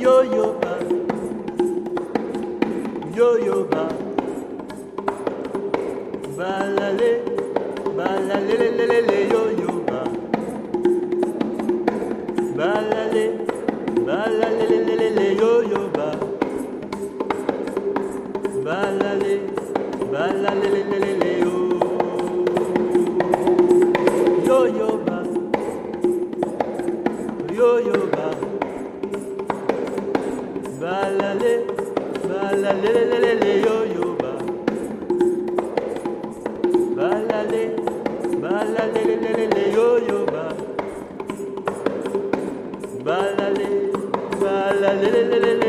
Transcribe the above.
yo yo ba, yo yo ba, balale, balale le le le le yo yo ba, balale, balale le le le le yo yo ba, balale, balale le le le le yo, yo yo ba, yo yo ba. Balale, balale, le, le, le, yo, yo, ba. Balale, balale, le, le, le, yo, yo, ba. Balale, balale, le, le, le,